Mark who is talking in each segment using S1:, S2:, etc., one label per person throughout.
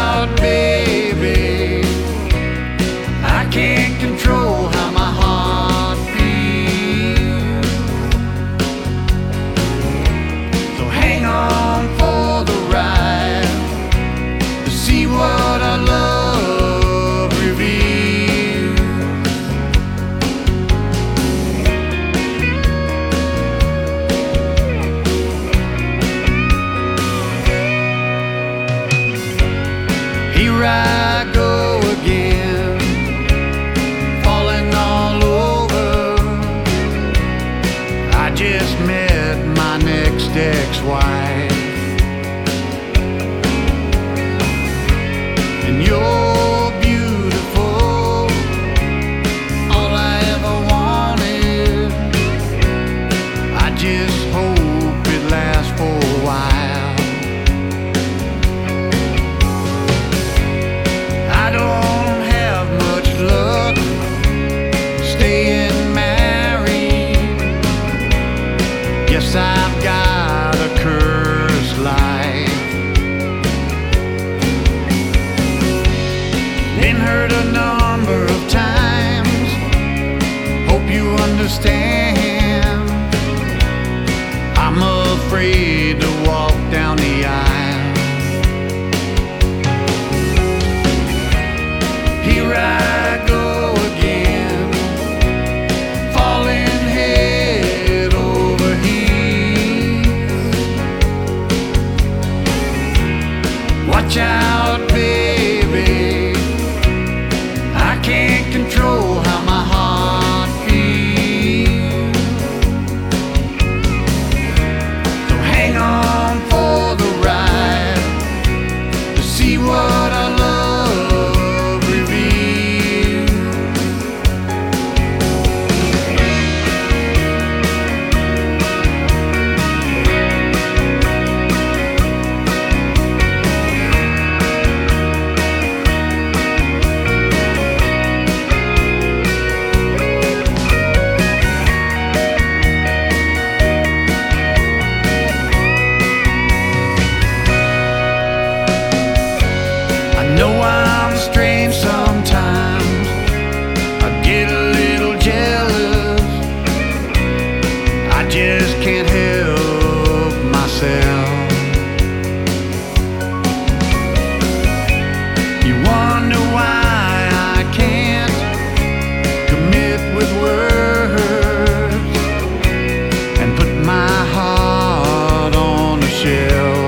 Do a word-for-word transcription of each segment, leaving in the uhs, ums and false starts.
S1: out, baby. I can't control how my heart feels. So hang on for the ride to see what our love reveals. Here I go again, falling all over. I just met my next ex-wife, and you're beautiful, all I ever wanted. I just hope it lasts for a while. I don't have much luck staying married. Guess I've got a cursed life. Been hurt a number of times, hope you understand. I'm afraid to walk down the aisle. Here I go again, falling head over heels. Watch out, baby, I can't control how my heart feels. So hang on for the ride to see what I love reveals. I know I'm strange sometimes, I get a little jealous. I just can't help myself. You wonder why I can't commit with words and put my heart on a shelf.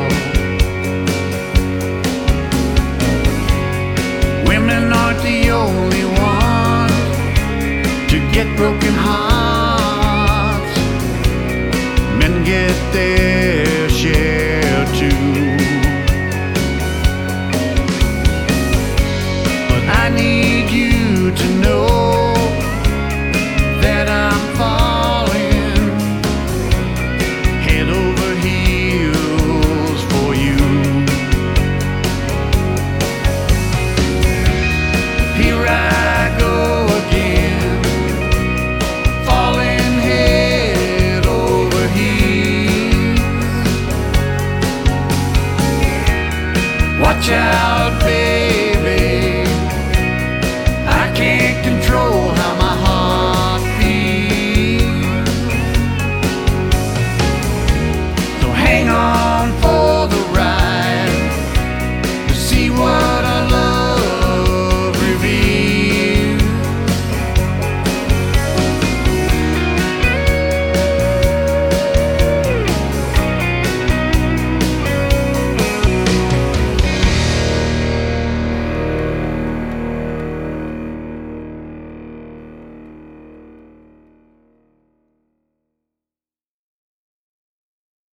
S1: Women aren't the only ones to get broken hearts. Men get their share too. But I need you to know that I'm falling head over heels for you. Here I go again, falling head over heels. Watch out, baby,